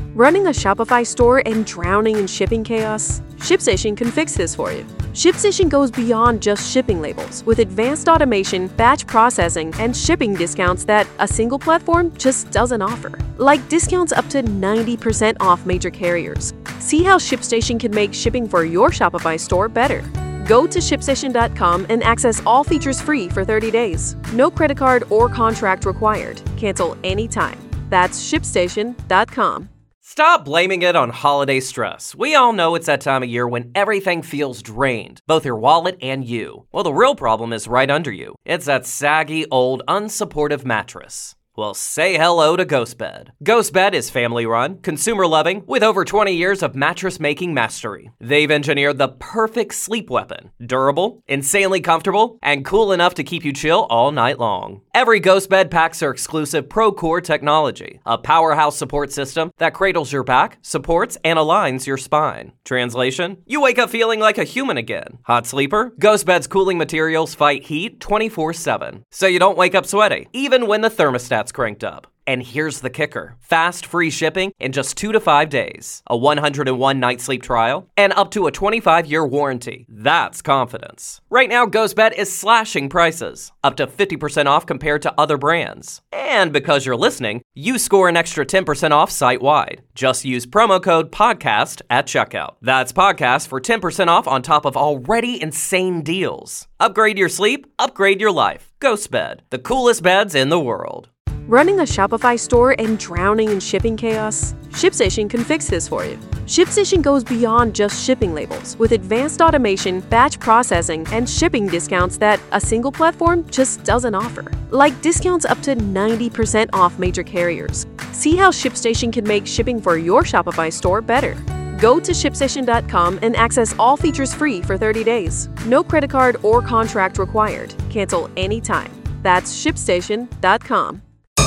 Running a Shopify store and drowning in shipping chaos? ShipStation can fix this for you. ShipStation goes beyond just shipping labels with advanced automation, batch processing, and shipping discounts that a single platform just doesn't offer. Like discounts up to 90% off major carriers. See how ShipStation can make shipping for your Shopify store better. Go to ShipStation.com and access all features free for 30 days. No credit card or contract required. Cancel anytime. That's ShipStation.com. Stop blaming it on holiday stress. We all know it's that time of year when everything feels drained, both your wallet and you. Well, the real problem is right under you. It's that saggy, old, unsupportive mattress. Well, say hello to GhostBed. GhostBed is family-run, consumer-loving, with over 20 years of mattress-making mastery. They've engineered the perfect sleep weapon. Durable, insanely comfortable, and cool enough to keep you chill all night long. Every GhostBed packs their exclusive ProCore technology, a powerhouse support system that cradles your back, supports, and aligns your spine. Translation? You wake up feeling like a human again. Hot sleeper? GhostBed's cooling materials fight heat 24/7, so you don't wake up sweaty, even when the thermostat's cranked up. And here's the kicker. Fast, free shipping in just 2 to 5 days, a 101-night sleep trial, and up to a 25-year warranty. That's confidence. Right now, GhostBed is slashing prices, up to 50% off compared to other brands. And because you're listening, you score an extra 10% off site-wide. Just use promo code PODCAST at checkout. That's PODCAST for 10% off on top of already insane deals. Upgrade your sleep, upgrade your life. GhostBed, the coolest beds in the world. Running a Shopify store and drowning in shipping chaos? ShipStation can fix this for you. ShipStation goes beyond just shipping labels with advanced automation, batch processing, and shipping discounts that a single platform just doesn't offer. Like discounts up to 90% off major carriers. See how ShipStation can make shipping for your Shopify store better. Go to ShipStation.com and access all features free for 30 days. No credit card or contract required. Cancel anytime. That's ShipStation.com.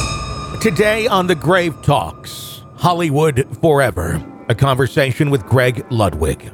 Today on The Grave Talks, Hollywood Forever, a conversation with Greg Ludwig.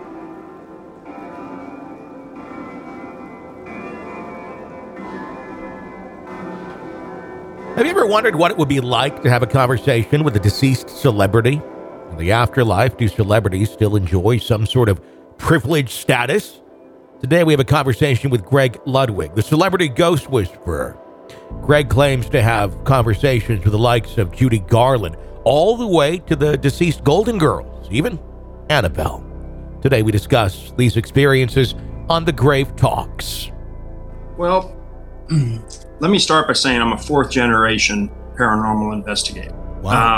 Have you ever wondered what it would be like to have a conversation with a deceased celebrity? In the afterlife, do celebrities still enjoy some sort of privileged status? Today we have a conversation with Greg Ludwig, the celebrity ghost whisperer. Greg claims to have conversations with the likes of Judy Garland, all the way to the deceased Golden Girls, even Annabelle. Today we discuss these experiences on The Grave Talks. Well, let me start by saying I'm a fourth-generation paranormal investigator. Wow.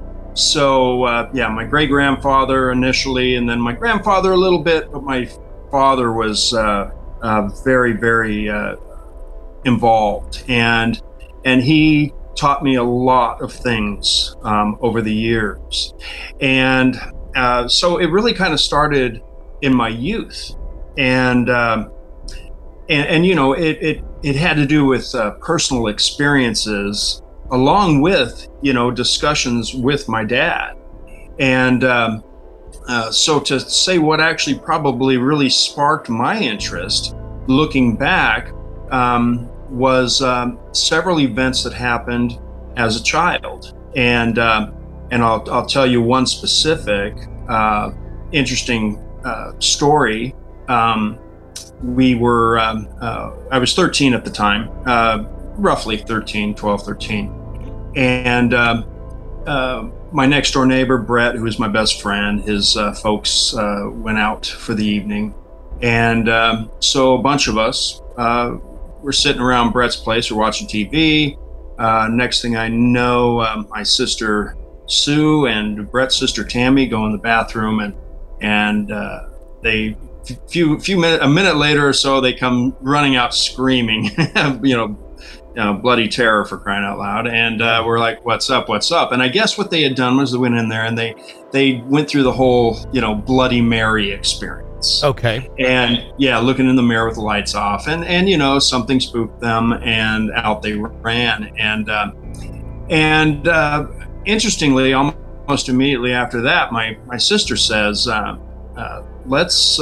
My great-grandfather initially, and then my grandfather a little bit, but my father was very, very involved, and he taught me a lot of things over the years, and so it really kind of started in my youth, and you know, it had to do with personal experiences along with, you know, discussions with my dad, and so to say what actually probably really sparked my interest looking back was several events that happened as a child, and I'll tell you one specific interesting story. We were I was 13 at the time, roughly 12, 13, and my next door neighbor Brett, who was my best friend, his folks went out for the evening, and so a bunch of us we're sitting around Brett's place, we're watching TV. Next thing I know, my sister Sue and Brett's sister Tammy go in the bathroom, and they a minute later or so, they come running out screaming, bloody terror, for crying out loud. And we're like, what's up? And I guess what they had done was they went in there and they went through the whole, Bloody Mary experience. Okay. And yeah, looking in the mirror with the lights off, and something spooked them, and out they ran. And interestingly, almost immediately after that, my sister says, let's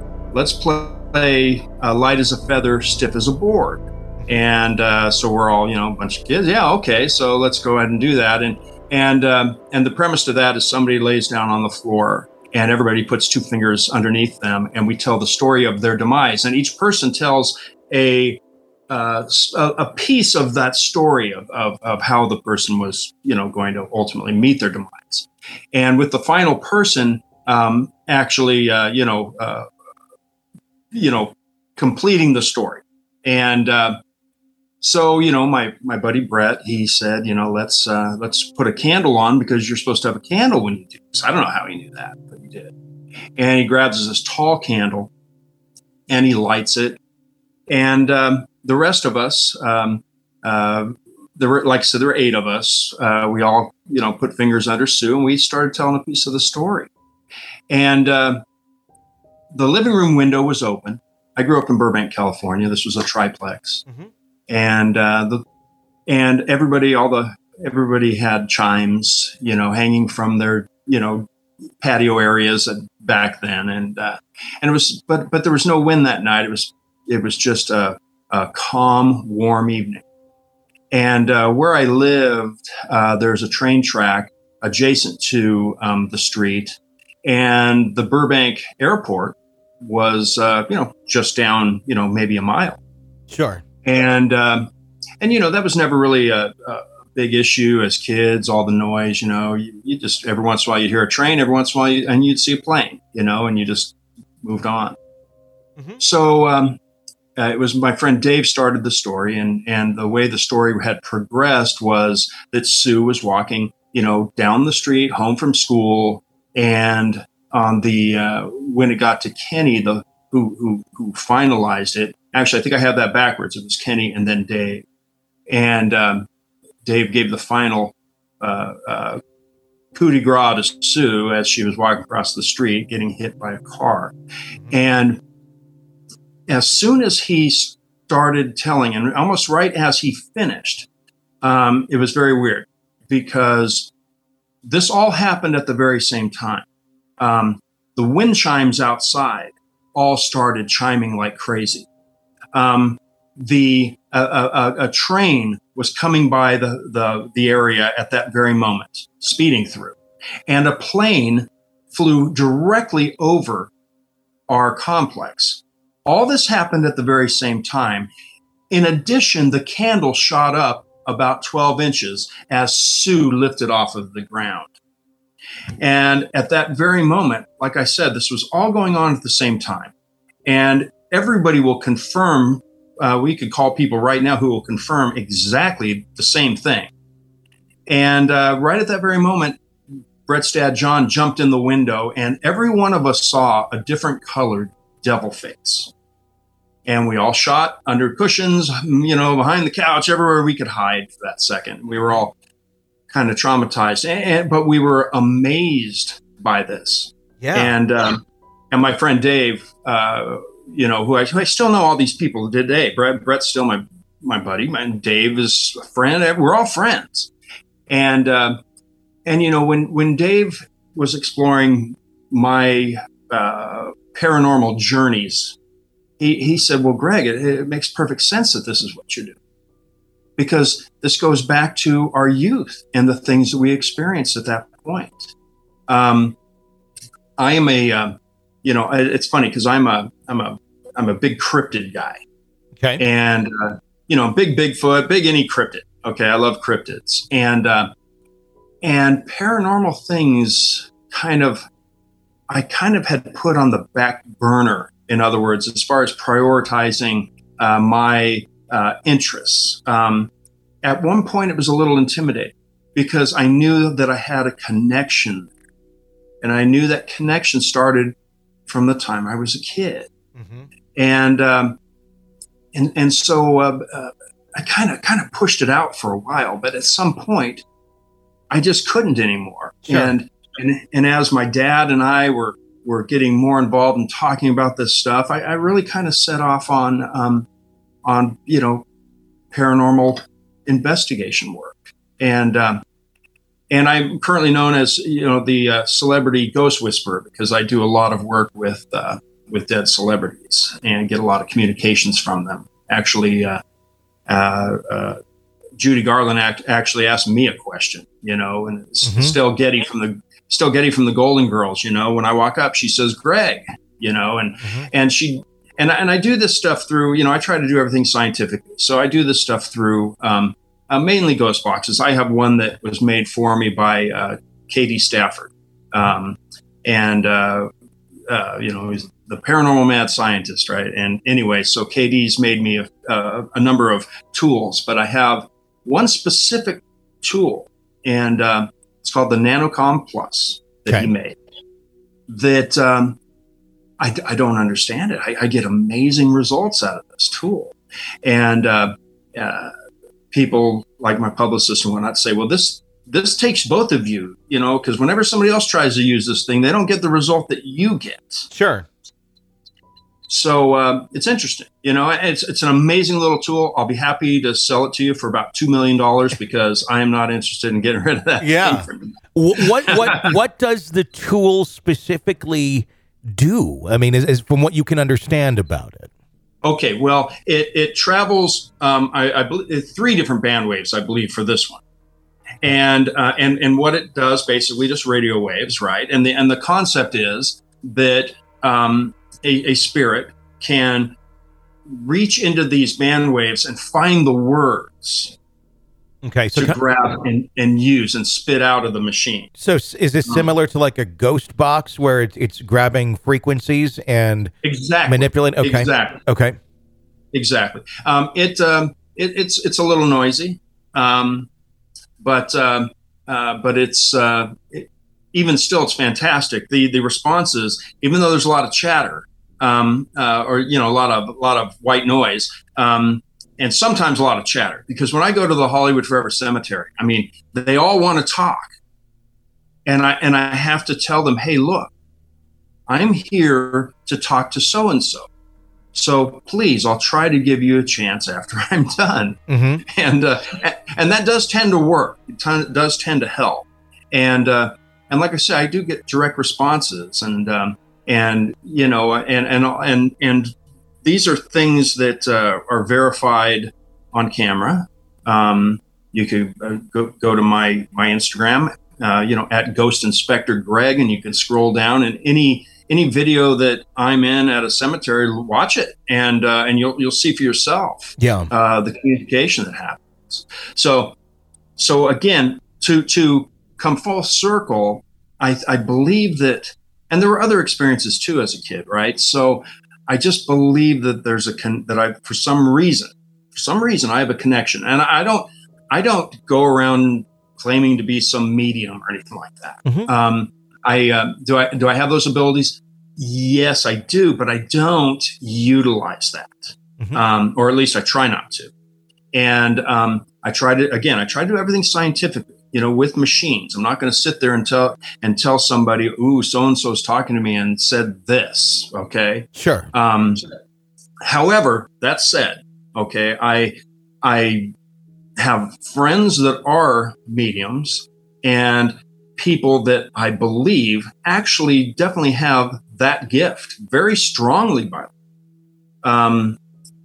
play light as a feather, stiff as a board. And so we're all, a bunch of kids. Yeah, okay, so let's go ahead and do that. And the premise to that is somebody lays down on the floor and everybody puts two fingers underneath them, and we tell the story of their demise. And each person tells a piece of that story of how the person was, going to ultimately meet their demise. And with the final person actually, completing the story. And so, my buddy Brett, he said, let's put a candle on because you're supposed to have a candle when you do this. I don't know how he knew that, but he did. And he grabs this tall candle and he lights it. And the rest of us, there were 8 of us. We all, put fingers under Sue, and we started telling a piece of the story. And the living room window was open. I grew up in Burbank, California. This was a triplex. Mm-hmm. And everybody had chimes, hanging from their, patio areas back then. And it was, but there was no wind that night. It was just a calm, warm evening. And where I lived, there's a train track adjacent to the street, and the Burbank airport was, just down, maybe a mile. Sure. And that was never really a big issue as kids, all the noise, you just, every once in a while you'd hear a train, every once in a while and you'd see a plane, and you just moved on. Mm-hmm. So it was my friend Dave started the story, and the way the story had progressed was that Sue was walking, down the street, home from school, and on the, when it got to Kenny, who finalized it. Actually, I think I have that backwards. It was Kenny and then Dave. And Dave gave the final coup de grace to Sue as she was walking across the street, getting hit by a car. And as soon as he started telling, and almost right as he finished, it was very weird because this all happened at the very same time. The wind chimes outside all started chiming like crazy. A train was coming by the area at that very moment, speeding through, and a plane flew directly over our complex. All this happened at the very same time. In addition, the candle shot up about 12 inches as Sue lifted off of the ground. And at that very moment, like I said, this was all going on at the same time. And everybody will confirm, we could call people right now who will confirm exactly the same thing. And right at that very moment, Brett's dad, John, jumped in the window, and every one of us saw a different colored devil face. And we all shot under cushions, behind the couch, everywhere we could hide for that second. We were all kind of traumatized, but we were amazed by this. Yeah. And my friend Dave, who I still know all these people today. Brett's still my buddy, and Dave is a friend. We're all friends. And when Dave was exploring my paranormal journeys, he said, well, Greg, it makes perfect sense that this is what you're doing, because this goes back to our youth and the things that we experienced at that point. I am it's funny because I'm a big cryptid guy. Okay. And, big Bigfoot, big any cryptid. Okay. I love cryptids. And paranormal things I kind of had put on the back burner. In other words, as far as prioritizing my interests. At one point, it was a little intimidating because I knew that I had a connection, and I knew that connection started from the time I was a kid. Mm-hmm. And so I kind of pushed it out for a while, but at some point I just couldn't anymore. Sure. And as my dad and I were getting more involved in talking about this stuff, I really kind of set off on paranormal investigation work. And I'm currently known as, the celebrity ghost whisperer, because I do a lot of work with dead celebrities and get a lot of communications from them. Actually, Judy Garland actually asked me a question, and Still Getty from the Golden Girls, when I walk up, she says, Greg, and she, and I do this stuff through, I try to do everything scientifically. So I do this stuff through mainly ghost boxes. I have one that was made for me by Katie Stafford. He's the paranormal mad scientist, right? And anyway, so Katie's made me a number of tools, but I have one specific tool, and it's called the NanoCom Plus that he made. That I don't understand it. I get amazing results out of this tool, and people like my publicist and whatnot say, well, this takes both of you, because whenever somebody else tries to use this thing, they don't get the result that you get. Sure. So it's interesting, it's an amazing little tool. I'll be happy to sell it to you for about $2 million because I am not interested in getting rid of that. Yeah. What does the tool specifically do? I mean, is from what you can understand about it. Okay. Well, it travels, I believe 3 different band waves, I believe, for this one. And what it does, basically just radio waves, right? And the concept is that a spirit can reach into these band waves and find the words to grab and use and spit out of the machine. So is this similar to like a ghost box where it's grabbing frequencies and manipulating? Okay. Exactly. Okay. Exactly. It's a little noisy. But it's even still, it's fantastic. The responses, even though there's a lot of chatter, or a lot of white noise, and sometimes a lot of chatter. Because when I go to the Hollywood Forever Cemetery, I mean, they all want to talk, and I have to tell them, hey, look, I'm here to talk to so and so. So please, I'll try to give you a chance after I'm done. Mm-hmm. And that does tend to work. It does tend to help. And like I said, I do get direct responses, and these are things that are verified on camera. You could go to my Instagram, at Ghost Inspector Greg, and you can scroll down, and any video that I'm in at a cemetery, watch it, and you'll see for yourself. Yeah. The communication that happens. So again, to come full circle, I believe that, and there were other experiences too as a kid, right? So I just believe that there's for some reason I have a connection, and I don't go around claiming to be some medium or anything like that. Mm-hmm. Do I have those abilities? Yes, I do, but I don't utilize that, mm-hmm. Or at least I try not to. And I try to do everything scientifically, with machines. I'm not going to sit there and tell somebody, "Ooh, so and so is talking to me and said this." Okay, sure. However, that said, okay, I have friends that are mediums and people that I believe actually definitely have that gift very strongly, by the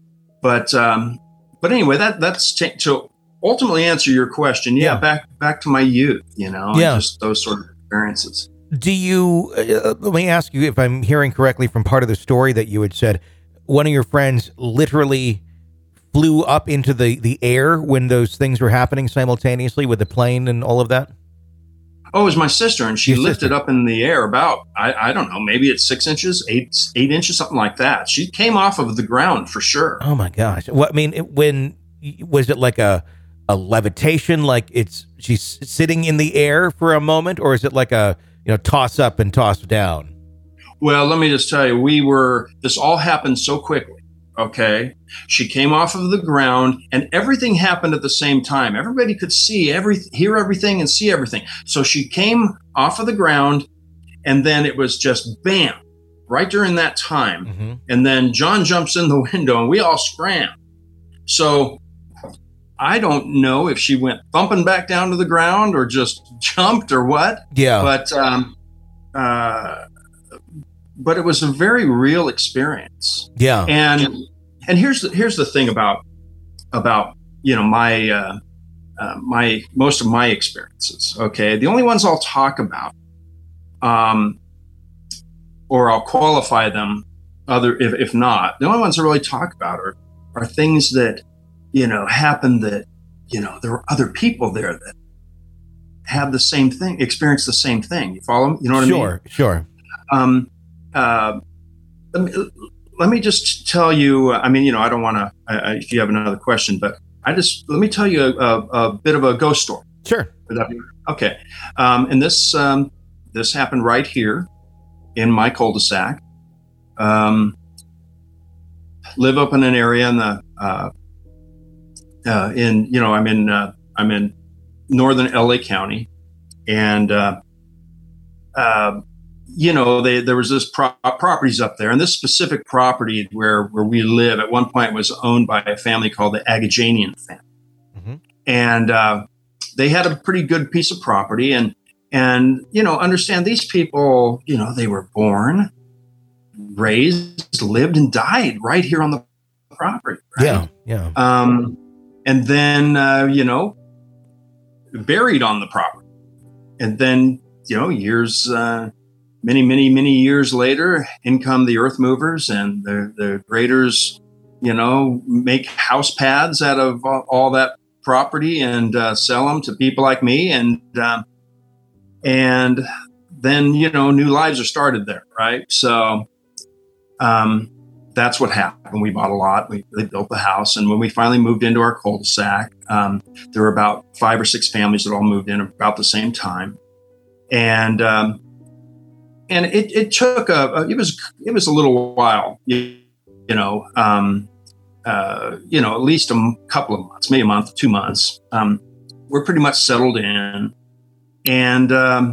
way. But anyway, that's to ultimately answer your question. Yeah. Back to my youth, just those sort of experiences. Do you, let me ask you if I'm hearing correctly from part of the story that you had said, one of your friends literally flew up into the air when those things were happening simultaneously with the plane and all of that? Oh, it was my sister, and she lifted up in the air about, I don't know, maybe it's 6 inches, 8 inches, something like that. She came off of the ground for sure. Oh my gosh. Well, I mean, was it like a levitation, like she's sitting in the air for a moment, or is it like a, toss up and toss down? Well, let me just tell you, this all happened so quickly. Okay. She came off of the ground and everything happened at the same time. Everybody could hear everything and see everything. So she came off of the ground, and then it was just bam, right during that time. Mm-hmm. And then John jumps in the window and we all scram. So I don't know if she went thumping back down to the ground or just jumped or what. Yeah. But it was a very real experience. Yeah. And here's the thing about my most of my experiences. Okay, the only ones I'll talk about, or I'll qualify them. If not, the only ones I really talk about are things that happened that there were other people there that had the same thing, experienced the same thing. You follow me? You know what I mean? Sure. Let me just tell you. I don't want to. If you have another question, but let me tell you a bit of a ghost story. Sure. Okay. And this happened right here in my cul-de-sac. Live up in an area in the I'm in northern LA County, and there was this properties up there, and this specific property where we live at one point was owned by a family called the Agajanian family. Mm-hmm. And they had a pretty good piece of property, and understand these people, they were born, raised, lived, and died right here on the property. Right? Yeah. And then buried on the property, and then years, many years later, in come the earth movers and the graders, make house pads out of all that property and sell them to people like me, and then new lives are started there, right? So that's what happened. We bought a lot. They built the house, and when we finally moved into our cul-de-sac, there were about 5 or 6 families that all moved in about the same time, and it took it was a little while, at least a couple of months, maybe a month, 2 months. We're pretty much settled in, and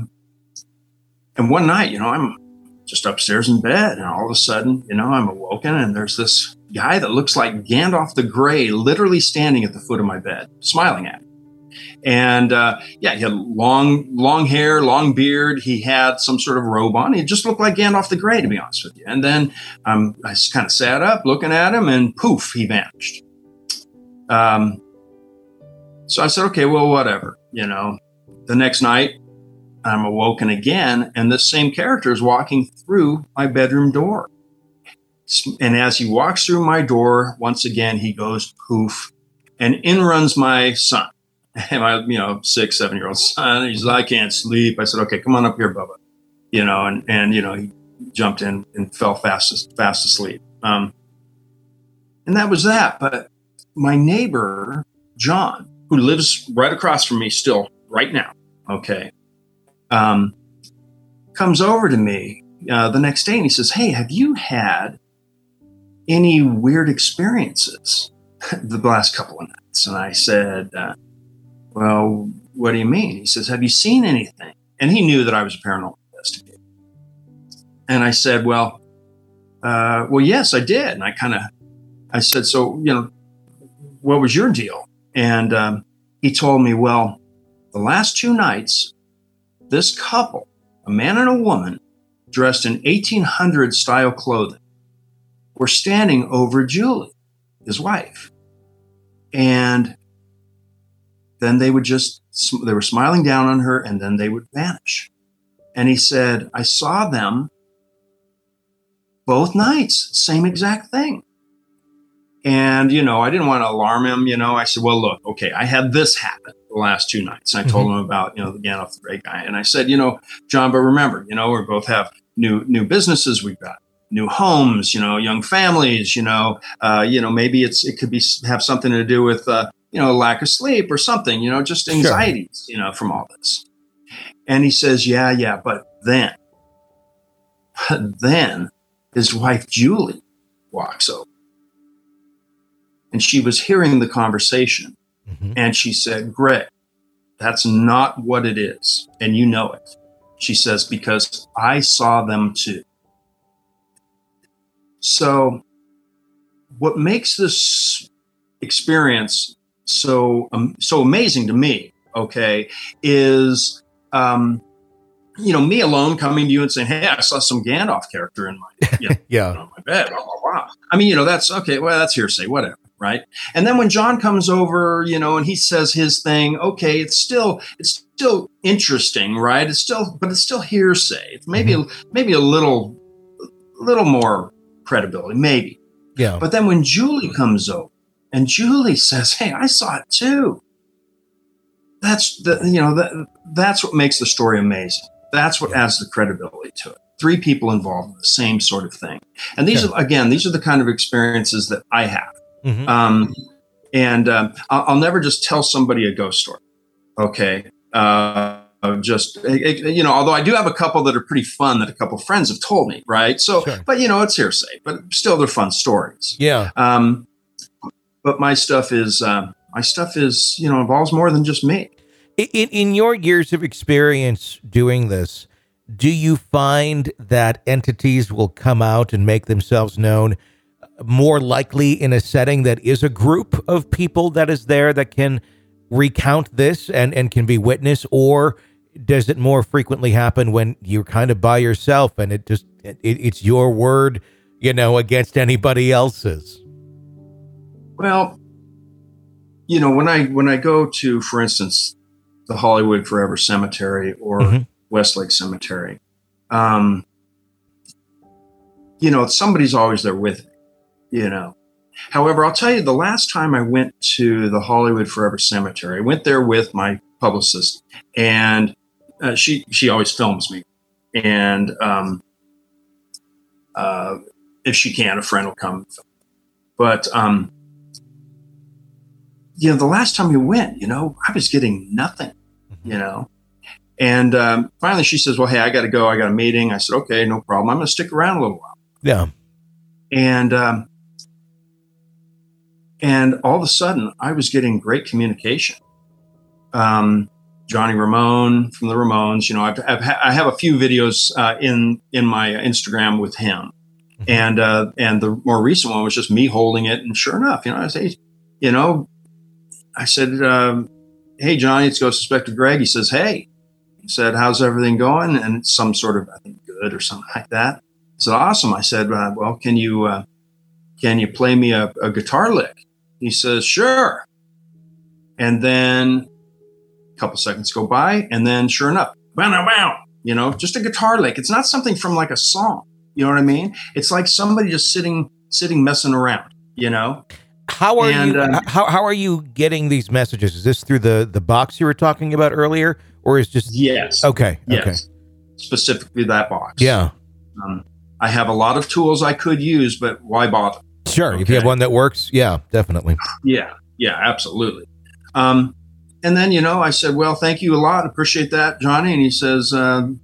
one night, I'm just upstairs in bed, and all of a sudden, I'm awoken, and there's this guy that looks like Gandalf the Grey, literally standing at the foot of my bed, smiling at me. And he had long hair, long beard. He had some sort of robe on. He just looked like Gandalf the Grey, to be honest with you. And then I just kind of sat up, looking at him, and poof, he vanished. So I said, okay, well, whatever. The next night, I'm awoken again, and this same character is walking through my bedroom door. And as he walks through my door, once again, he goes poof, and in runs my son, and my 6-7-year-old son. He's like, I can't sleep. I said, okay, come on up here, Bubba. And he jumped in and fell fast asleep. And that was that. But my neighbor, John, who lives right across from me still right now, okay, comes over to me the next day, and he says, hey, have you had any weird experiences the last couple of nights? And I said, well, what do you mean? He says, have you seen anything? And he knew that I was a paranormal investigator. And I said, well, yes, I did. And I said, so, what was your deal? And he told me, well, the last 2 nights, this couple, a man and a woman, dressed in 1800 style clothing, were standing over Julie, his wife. And then they were smiling down on her, and then they would vanish. And he said, I saw them both nights, same exact thing. And, I didn't want to alarm him. I said, well, look, okay, I had this happen the last 2 nights. And I told him about, the Gandalf the Grey guy. And I said, John, but remember, we both have new businesses. We've got new homes, young families, maybe it could have something to do with, lack of sleep or something, just anxieties, sure, from all this. And he says, yeah, but then his wife, Julie, walks over. And she was hearing the conversation. Mm-hmm. And she said, Greg, that's not what it is. And you know it. She says, because I saw them too. So what makes this experience so amazing to me, okay, is, me alone coming to you and saying, hey, I saw some Gandalf character in my, yeah, on my bed. Blah, blah, blah. That's okay. Well, that's hearsay, whatever. right? And then when John comes over, and he says his thing, okay, it's still interesting, right? But it's still hearsay. It's maybe a little more credibility, maybe. Yeah. But then when Julie comes over and Julie says, "Hey, I saw it too," that's what makes the story amazing. That's what adds the credibility to it. 3 people involved in the same sort of thing. And these are the kind of experiences that I have. Mm-hmm. I'll never just tell somebody a ghost story. Okay. Although I do have a couple that are pretty fun that a couple of friends have told me. Right. So, but it's hearsay, but still they're fun stories. Yeah. But my stuff is involves more than just me. In your years of experience doing this, do you find that entities will come out and make themselves known more likely in a setting that is a group of people that is there that can recount this and can be witness, or does it more frequently happen when you're kind of by yourself and it's your word, against anybody else's? Well, when I go to, for instance, the Hollywood Forever Cemetery or Westlake Cemetery, somebody's always there with me, However, I'll tell you, the last time I went to the Hollywood Forever Cemetery, I went there with my publicist, and she always films me. And if she can, a friend will come. But the last time we went, I was getting nothing, And finally she says, "Well, hey, I got to go. I got a meeting." I said, "Okay, no problem. I'm going to stick around a little while." Yeah. And all of a sudden I was getting great communication. Johnny Ramone from the Ramones, I have a few videos in my Instagram with him. And the more recent one was just me holding it. And sure enough, I said, "Hey, Johnny, it's Ghost Inspector Greg." He says, "Hey," he said, "how's everything going?" And it's some sort of, I think, good or something like that. I said, "Awesome." I said, "Well, can you play me a guitar lick?" He says, "Sure." And then a couple seconds go by, and then sure enough, wow, just a guitar lick. It's not something from like a song. You know what I mean? It's like somebody just sitting messing around, How are you getting these messages? Is this through the box you were talking about earlier, or is just yes? Okay. Yes. Okay. Specifically that box. Yeah. I have a lot of tools I could use, but why bother? Sure. Okay. If you have one that works, yeah, definitely. Yeah, absolutely. And then, I said, "Well, thank you a lot. Appreciate that, Johnny." And he says, "Love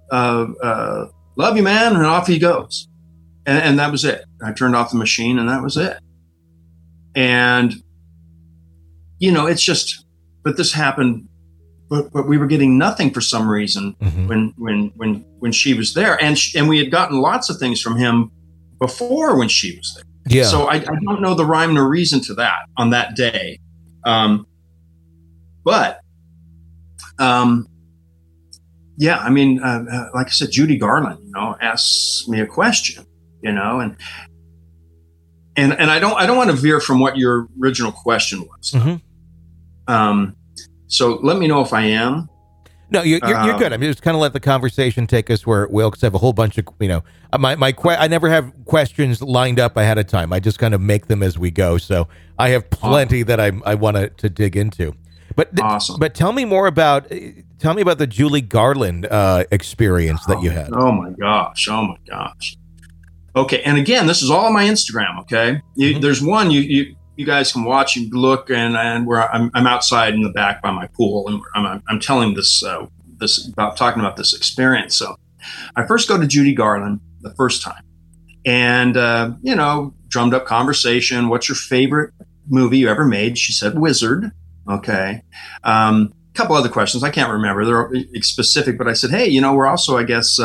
you, man." And off he goes. And that was it. I turned off the machine and that was it. And, it's just, but this happened, but we were getting nothing for some reason when she was there. And we had gotten lots of things from him before when she was there. Yeah. So I don't know the rhyme nor reason to that on that day. Like I said, Judy Garland, asks me a question, and I don't want to veer from what your original question was. So let me know if I am. No, you're good. I mean, just kind of let the conversation take us where it will, because I have a whole bunch of, I never have questions lined up ahead of time. I just kind of make them as we go. So I have plenty that I want to dig into. But awesome. But tell me about the Julie Garland experience that you had. Oh my gosh. Okay, and again, this is all on my Instagram. Okay, there's one you guys can watch and look, and where I'm outside in the back by my pool, and I'm telling this about talking about this experience. So I first go to Judy Garland the first time, and drummed up conversation. What's your favorite movie you ever made? She said Wizard. Okay. Couple other questions. I can't remember. They're specific, but I said, "Hey, we're also, I guess,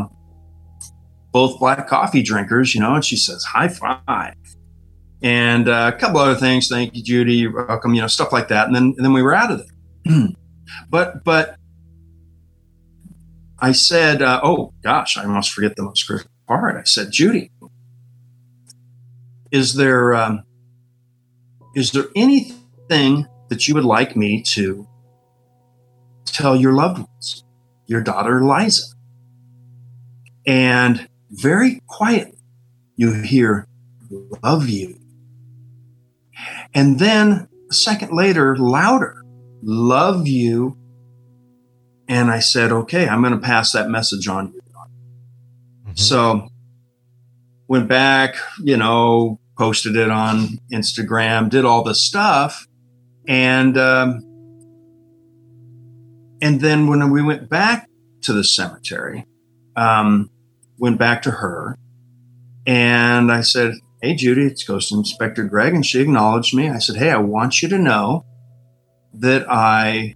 both black coffee drinkers, and she says, "High five." And a couple other things. "Thank you, Judy. You're welcome," stuff like that. And then we were out of it. But I said, oh gosh, I must forget the most critical part. I said, "Judy, is there is there anything that you would like me to tell your loved ones, your daughter Liza? And very quietly, you hear, love you. And then a second later, louder, love you. And I said, okay, I'm going to pass that message on to your daughter. Mm-hmm. So went back, posted it on Instagram, did all this stuff. And then when we went back to the cemetery, went back to her, and I said, hey, Judy, it's Ghost Inspector Greg. And she acknowledged me. I said, hey, I want you to know that I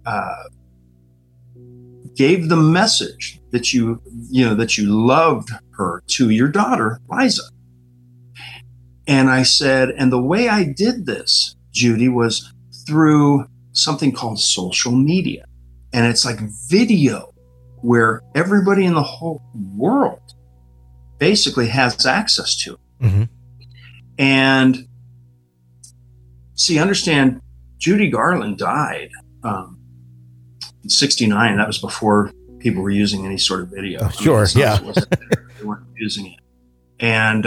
gave the message that you loved her to your daughter, Liza. And I said, and the way I did this, Judy, was through something called social media. And it's like video where everybody in the whole world basically has access to it. Mm-hmm. And see, understand, Judy Garland died in 1969. That was before people were using any sort of video. Oh, sure, yeah. They weren't using it. And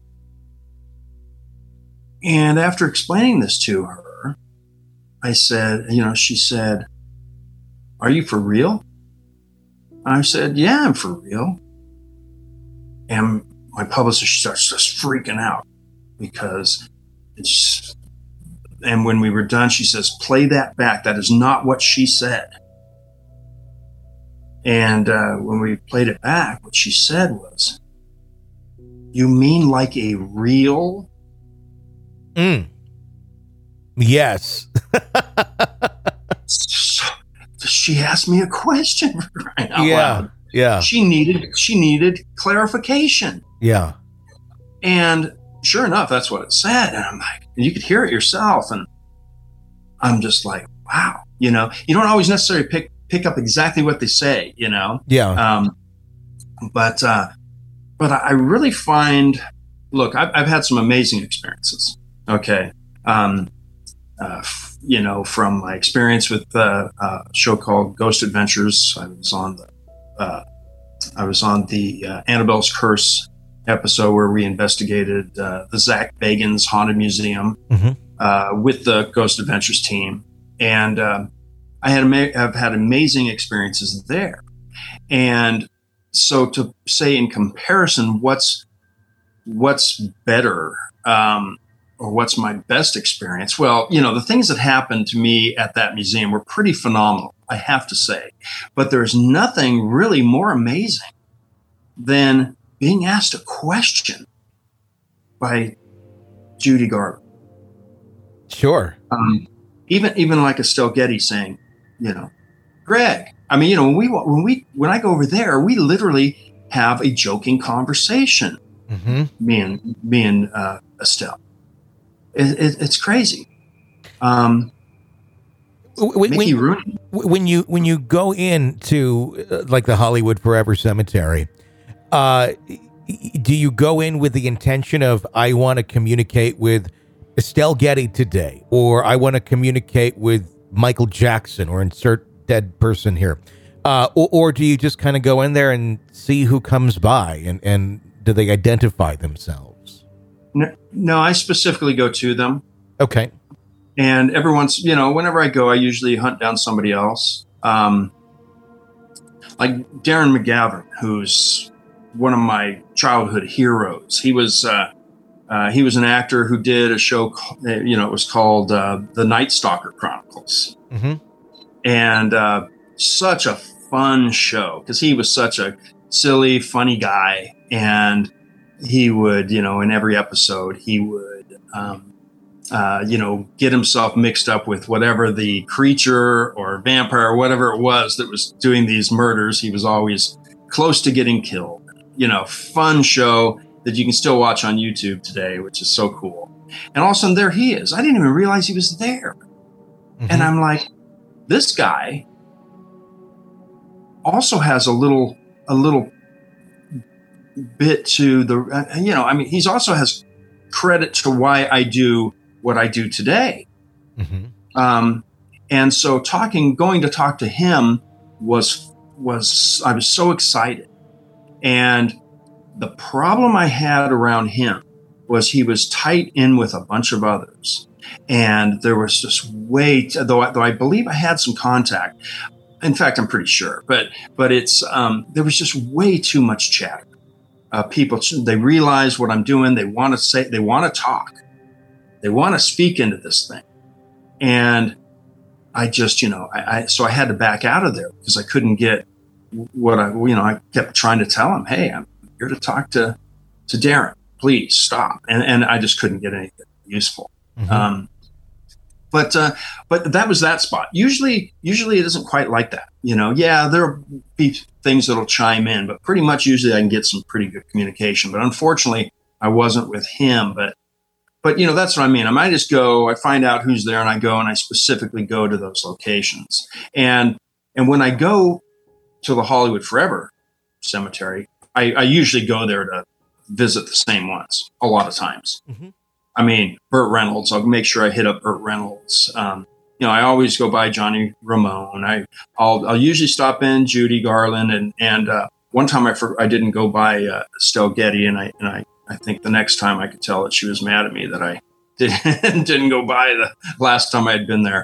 after explaining this to her, I said, she said, are you for real? I said, yeah, I'm for real. And my publicist starts just freaking out because and when we were done, she says, play that back. That is not what she said. And when we played it back, what she said was, you mean like a real? Yes. So she asked me a question right out loud. Yeah. She needed clarification. Yeah. And sure enough, that's what it said. And I'm like, and you could hear it yourself. And I'm just like, wow, you don't always necessarily pick up exactly what they say, Yeah. But I really find, look, I've had some amazing experiences. Okay. From my experience with a show called Ghost Adventures, I was on the Annabelle's Curse episode where we investigated the Zach Bagans Haunted Museum with the Ghost Adventures team, and I've had amazing experiences there. And so to say in comparison, what's better? Or what's my best experience? Well, the things that happened to me at that museum were pretty phenomenal, I have to say. But there's nothing really more amazing than being asked a question by Judy Garland. Sure. Even like Estelle Getty saying, Greg. I mean, when I go over there, we literally have a joking conversation. Mm-hmm. Me and Estelle. It's crazy. Mickey Rooney. When you go into like the Hollywood Forever Cemetery, do you go in with the intention of, I want to communicate with Estelle Getty today, or I want to communicate with Michael Jackson, or insert dead person here, or do you just kind of go in there and see who comes by, and do they identify themselves? No, I specifically go to them. Okay. And every once, whenever I go, I usually hunt down somebody else. Like Darren McGavin, who's one of my childhood heroes. He was an actor who did a show, it was called The Night Stalker Chronicles. Mm-hmm. And such a fun show because he was such a silly, funny guy. And he would, in every episode, he would, get himself mixed up with whatever the creature or vampire or whatever it was that was doing these murders. He was always close to getting killed. Fun show that you can still watch on YouTube today, which is so cool. And all of a sudden, there he is. I didn't even realize he was there. Mm-hmm. And I'm like, this guy also has a little bit to the, he's also has credit to why I do what I do today. Mm-hmm. And so going to talk to him was I was so excited. And the problem I had around him was he was tight in with a bunch of others. And there was just though I believe I had some contact. In fact, I'm pretty sure, but it's, there was just way too much chatter. People, they realize what I'm doing. They want to talk. They want to speak into this thing. And I just, so I had to back out of there because I couldn't get what I kept trying to tell him, hey, I'm here to talk to Darren, please stop. And I just couldn't get anything useful. Mm-hmm. But that was that spot. Usually it isn't quite like that. Yeah, there'll be things that'll chime in, but pretty much usually I can get some pretty good communication. But unfortunately, I wasn't with him. But that's what I mean. I might just go, I find out who's there and I go and I specifically go to those locations. And when I go to the Hollywood Forever Cemetery, I usually go there to visit the same ones a lot of times. Mm-hmm. I mean, Burt Reynolds, I'll make sure I hit up Burt Reynolds. I always go by Johnny Ramone. I'll usually stop in Judy Garland. And one time I didn't go by Estelle Getty. And I think the next time I could tell that she was mad at me that I didn't go by the last time I had been there.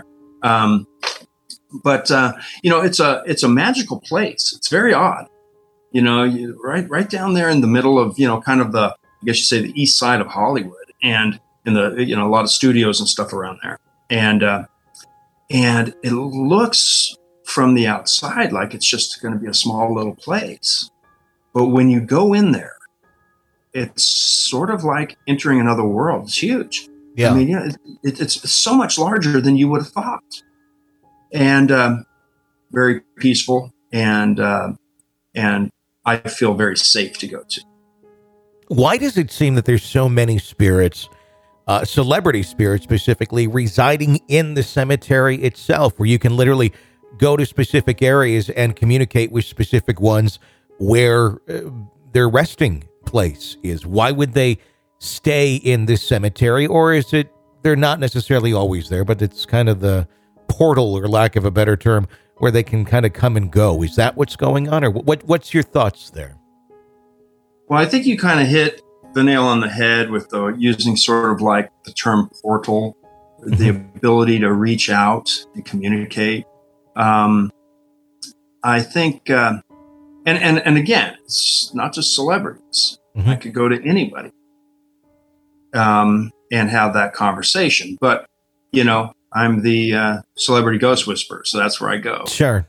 But it's a magical place. It's very odd. Right down there in the middle of, kind of I guess you say the east side of Hollywood, and in the, a lot of studios and stuff around there. And it looks from the outside like it's just going to be a small little place. But when you go in there, it's sort of like entering another world. It's huge. Yeah. I mean, it's so much larger than you would have thought. And very peaceful. And I feel very safe to go to. Why does it seem that there's so many spirits, celebrity spirits specifically, residing in the cemetery itself, where you can literally go to specific areas and communicate with specific ones where their resting place is? Why would they stay in this cemetery? Or is it they're not necessarily always there, but it's kind of the portal, or lack of a better term, where they can kind of come and go? Is that what's going on? Or what's your thoughts there? Well, I think you kind of hit the nail on the head with using sort of like the term portal, the ability to reach out and communicate. I think, and again, it's not just celebrities. Mm-hmm. I could go to anybody and have that conversation. But, I'm the celebrity ghost whisperer, so that's where I go. Sure.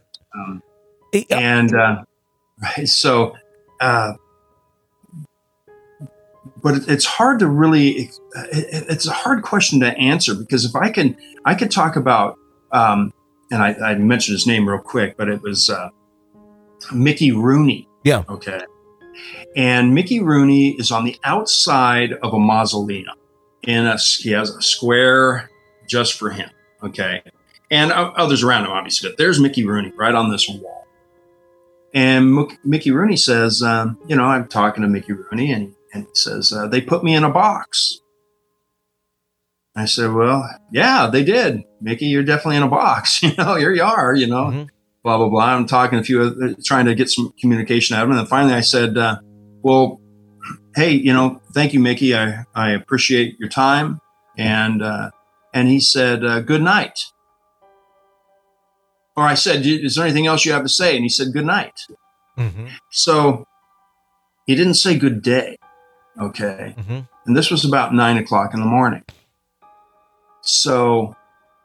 Right. So, but it's hard to really, it's a hard question to answer, because if I could talk about, and I mentioned his name real quick, but it was Mickey Rooney. Yeah. Okay. And Mickey Rooney is on the outside of a mausoleum. He has a square just for him. Okay. And others around him, obviously. But there's Mickey Rooney right on this wall. And Mickey Rooney says, I'm talking to Mickey Rooney, and he says, they put me in a box. I said, well, yeah, they did. Mickey, you're definitely in a box. Here you are, Mm-hmm. blah, blah, blah. I'm talking trying to get some communication out of him. And then finally I said, well, hey, thank you, Mickey. I appreciate your time. And he said, good night. Or I said, is there anything else you have to say? And he said, good night. Mm-hmm. So he didn't say good day. Okay. Mm-hmm. And this was about 9:00 in the morning. So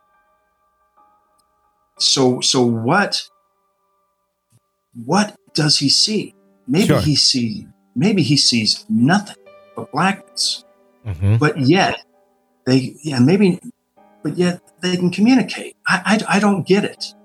what does he see? Maybe Sure. he sees nothing but blackness. Mm-hmm. But yet they can communicate. I don't get it.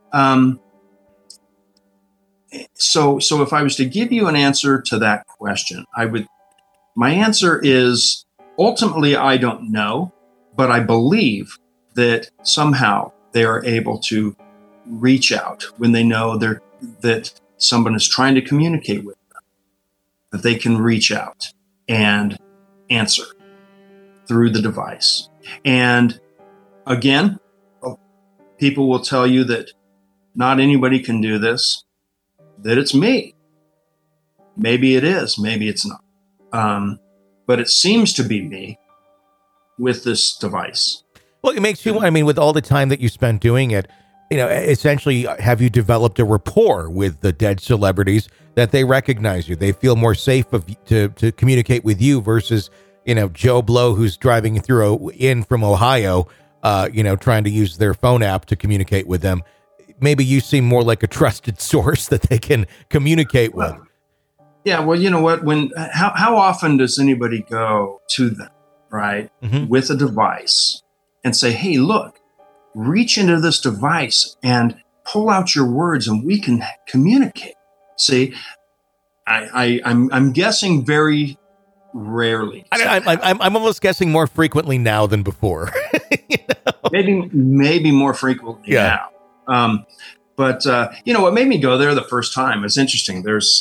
So if I was to give you an answer to that question, my answer is ultimately I don't know, but I believe that somehow they are able to reach out when they know that someone is trying to communicate with them, that they can reach out and answer through the device. And again, people will tell you that not anybody can do this, that it's me. Maybe it is, maybe it's not. But it seems to be me with this device. Well, it makes you, I mean, with all the time that you spent doing it, you know, essentially, have you developed a rapport with the dead celebrities that they recognize you? They feel more safe to communicate with you versus, you know, Joe Blow, who's driving in from Ohio, trying to use their phone app to communicate with them. Maybe you seem more like a trusted source that they can communicate with. Yeah, well, you know what? How often does anybody go to them, right, with a device and say, "Hey, look, reach into this device and pull out your words, and we can communicate"? See, I'm guessing very rarely. I'm almost guessing more frequently now than before. You know? Maybe more frequently now. But what made me go there the first time is interesting. There's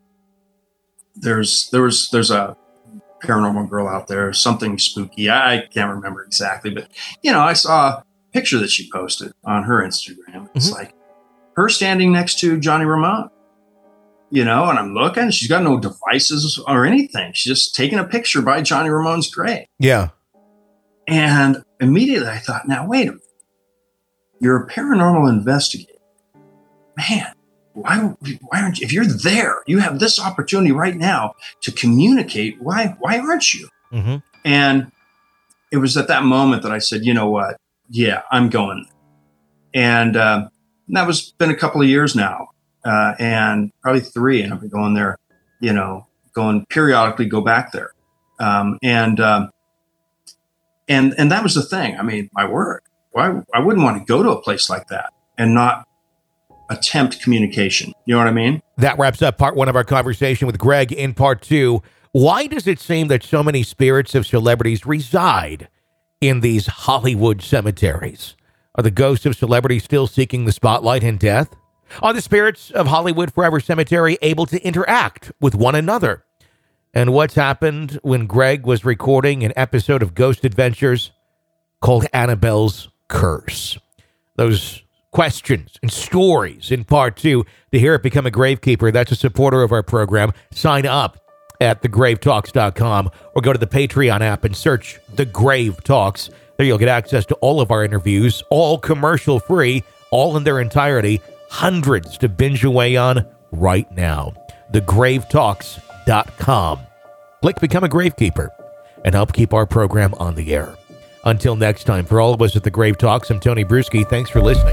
a paranormal girl out there, something spooky. I can't remember exactly, but I saw a picture that she posted on her Instagram. It's like her standing next to Johnny Ramone, and I'm looking, she's got no devices or anything. She's just taking a picture by Johnny Ramone's grave. Yeah. And immediately I thought, now wait a minute. You're a paranormal investigator. Man, why aren't you? If you're there, you have this opportunity right now to communicate. Why aren't you? And it was at that moment that I said, you know what? Yeah, I'm going. And that was been a couple of years now, and probably 3. And I've been going there, going periodically, go back there. And that was the thing. I mean, my word, why I wouldn't want to go to a place like that and not attempt communication. You know what I mean? That wraps up part 1 of our conversation with Greg. In part 2, why does it seem that so many spirits of celebrities reside in these Hollywood cemeteries? Are the ghosts of celebrities still seeking the spotlight in death? Are the spirits of Hollywood Forever Cemetery able to interact with one another? And what's happened when Greg was recording an episode of Ghost Adventures called Annabelle's Curse? Those questions and stories in part 2. To hear it, become a gravekeeper. That's a supporter of our program. Sign up at thegravetalks.com or go to the Patreon app and search The Grave Talks. There you'll get access to all of our interviews, all commercial free, all in their entirety, hundreds to binge away on right now. thegravetalks.com. Click Become a Gravekeeper and help keep our program on the air. Until next time, for all of us at The Grave Talks, I'm Tony Bruschi. Thanks for listening.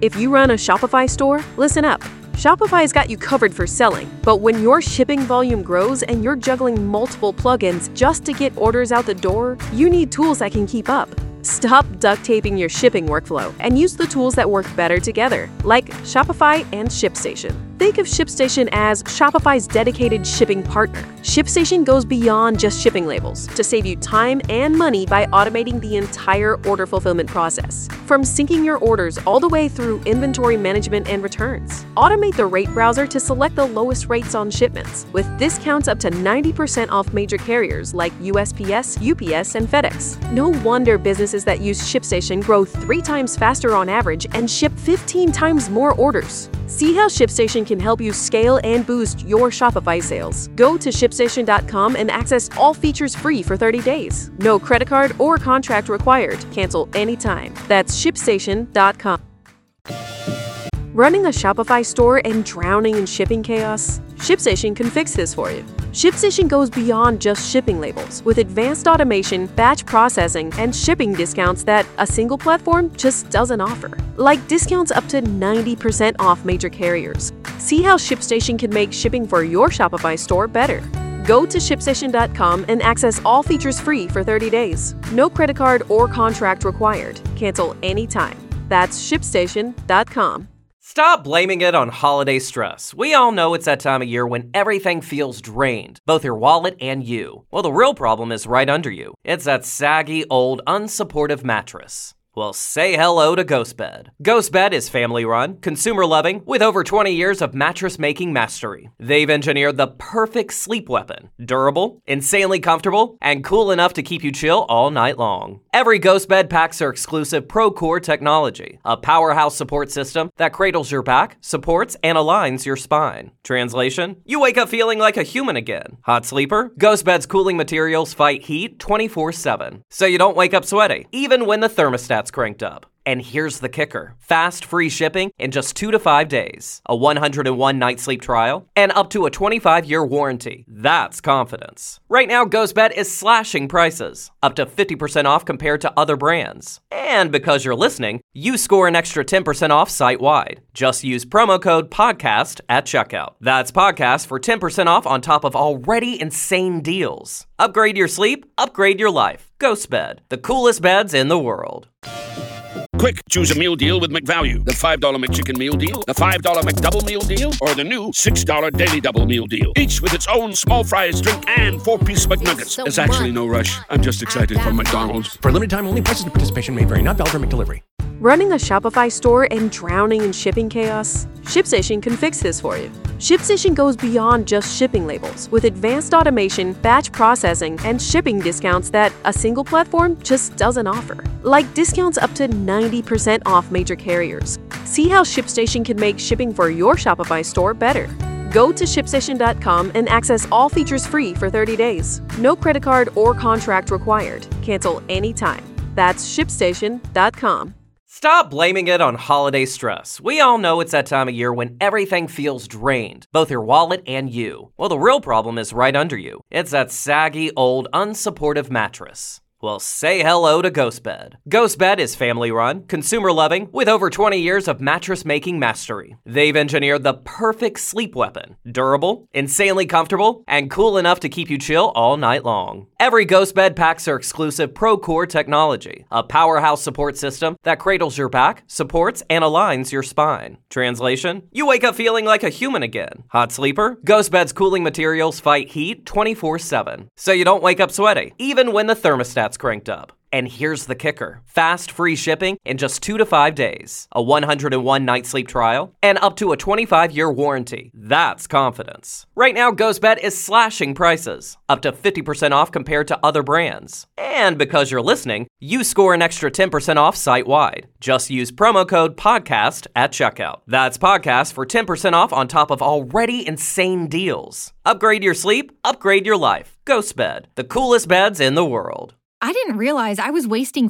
If you run a Shopify store, listen up. Shopify's got you covered for selling, but when your shipping volume grows and you're juggling multiple plugins just to get orders out the door, you need tools that can keep up. Stop duct taping your shipping workflow and use the tools that work better together, like Shopify and ShipStation. Think of ShipStation as Shopify's dedicated shipping partner. ShipStation goes beyond just shipping labels to save you time and money by automating the entire order fulfillment process, from syncing your orders all the way through inventory management and returns. Automate the rate browser to select the lowest rates on shipments, with discounts up to 90% off major carriers like USPS, UPS, and FedEx. No wonder businesses that use ShipStation grow 3 times faster on average and ship 15 times more orders. See how ShipStation can help you scale and boost your Shopify sales. Go to ShipStation.com and access all features free for 30 days. No credit card or contract required. Cancel anytime. That's ShipStation.com. Running a Shopify store and drowning in shipping chaos? ShipStation can fix this for you. ShipStation goes beyond just shipping labels with advanced automation, batch processing, and shipping discounts that a single platform just doesn't offer. Like discounts up to 90% off major carriers. See how ShipStation can make shipping for your Shopify store better. Go to ShipStation.com and access all features free for 30 days. No credit card or contract required. Cancel anytime. That's ShipStation.com. Stop blaming it on holiday stress. We all know it's that time of year when everything feels drained, both your wallet and you. Well, the real problem is right under you. It's that saggy, old, unsupportive mattress. Well, say hello to GhostBed. GhostBed is family-run, consumer-loving, with over 20 years of mattress-making mastery. They've engineered the perfect sleep weapon. Durable, insanely comfortable, and cool enough to keep you chill all night long. Every GhostBed packs their exclusive ProCore technology, a powerhouse support system that cradles your back, supports, and aligns your spine. Translation? You wake up feeling like a human again. Hot sleeper? GhostBed's cooling materials fight heat 24/7, so you don't wake up sweaty, even when the thermostat's cranked up. And here's the kicker. Fast, free shipping in just 2 to 5 days, a 101-night sleep trial, and up to a 25-year warranty. That's confidence. Right now, GhostBed is slashing prices, up to 50% off compared to other brands. And because you're listening, you score an extra 10% off site-wide. Just use promo code PODCAST at checkout. That's PODCAST for 10% off on top of already insane deals. Upgrade your sleep, upgrade your life. GhostBed, the coolest beds in the world. Quick, choose a meal deal with McValue. The $5 McChicken meal deal, the $5 McDouble meal deal, or the new $6 Daily Double meal deal. Each with its own small fries, drink, and 4-piece McNuggets. There's actually no rush. I'm just excited for McDonald's. For a limited time only, prices and participation may vary. Not valid for McDelivery. Running a Shopify store and drowning in shipping chaos? ShipStation can fix this for you. ShipStation goes beyond just shipping labels with advanced automation, batch processing, and shipping discounts that a single platform just doesn't offer. Like discounts up to 90% off major carriers. See how ShipStation can make shipping for your Shopify store better. Go to ShipStation.com and access all features free for 30 days. No credit card or contract required. Cancel anytime. That's ShipStation.com. Stop blaming it on holiday stress. We all know it's that time of year when everything feels drained, both your wallet and you. Well, the real problem is right under you. It's that saggy, old, unsupportive mattress. Well, say hello to GhostBed. GhostBed is family-run, consumer-loving, with over 20 years of mattress-making mastery. They've engineered the perfect sleep weapon. Durable, insanely comfortable, and cool enough to keep you chill all night long. Every GhostBed packs their exclusive ProCore technology, a powerhouse support system that cradles your back, supports, and aligns your spine. Translation? You wake up feeling like a human again. Hot sleeper? GhostBed's cooling materials fight heat 24/7, so you don't wake up sweaty, even when the thermostat's cranked up. And here's the kicker. Fast, free shipping in just 2 to 5 days, a 101-night sleep trial, and up to a 25-year warranty. That's confidence. Right now, GhostBed is slashing prices, up to 50% off compared to other brands. And because you're listening, you score an extra 10% off site-wide. Just use promo code PODCAST at checkout. That's PODCAST for 10% off on top of already insane deals. Upgrade your sleep, upgrade your life. GhostBed, the coolest beds in the world. I didn't realize I was wasting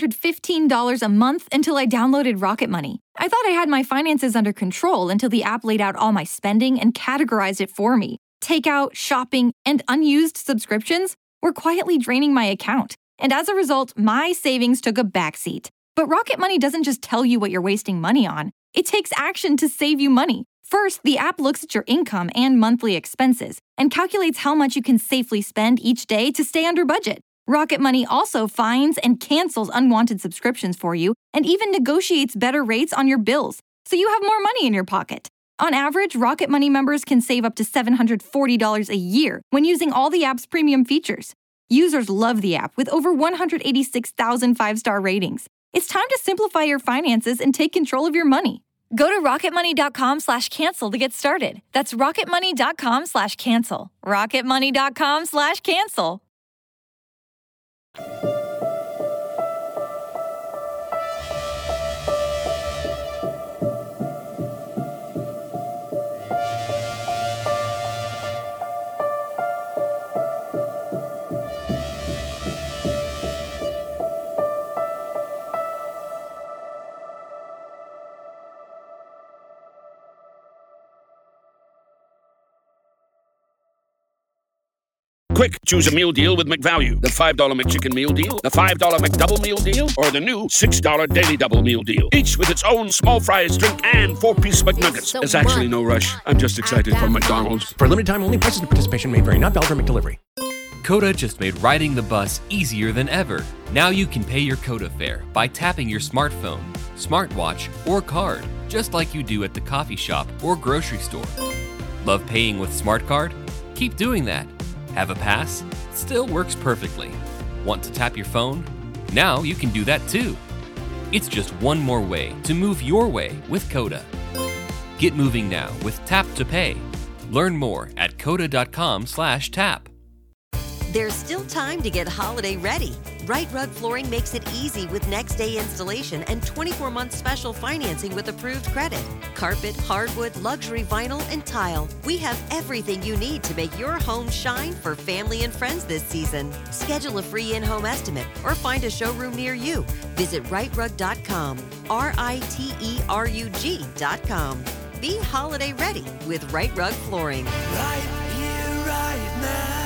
$415 a month until I downloaded Rocket Money. I thought I had my finances under control until the app laid out all my spending and categorized it for me. Takeout, shopping, and unused subscriptions were quietly draining my account. And as a result, my savings took a backseat. But Rocket Money doesn't just tell you what you're wasting money on. It takes action to save you money. First, the app looks at your income and monthly expenses and calculates how much you can safely spend each day to stay under budget. Rocket Money also finds and cancels unwanted subscriptions for you and even negotiates better rates on your bills, so you have more money in your pocket. On average, Rocket Money members can save up to $740 a year when using all the app's premium features. Users love the app with over 186,000 five-star ratings. It's time to simplify your finances and take control of your money. Go to rocketmoney.com/cancel to get started. That's rocketmoney.com/cancel. rocketmoney.com/cancel. Quick, choose a meal deal with McValue. The $5 McChicken meal deal, the $5 McDouble meal deal, or the new $6 Daily Double meal deal. Each with its own small fries, drink, and 4-piece McNuggets. There's actually no rush. I'm just excited for McDonald's. For limited time only, prices and participation may vary. Not valid for McDelivery. Coda just made riding the bus easier than ever. Now you can pay your Coda fare by tapping your smartphone, smartwatch, or card, just like you do at the coffee shop or grocery store. Love paying with SmartCard? Keep doing that. Have a pass? Still works perfectly. Want to tap your phone? Now you can do that too. It's just one more way to move your way with Coda. Get moving now with Tap to Pay. Learn more at coda.com/tap. There's still time to get holiday ready. Right Rug Flooring makes it easy with next day installation and 24-month special financing with approved credit. Carpet, hardwood, luxury vinyl, and tile. We have everything you need to make your home shine for family and friends this season. Schedule a free in-home estimate or find a showroom near you. Visit rightrug.com, RITERUG.com. Be holiday ready with Right Rug Flooring. Right here, right now.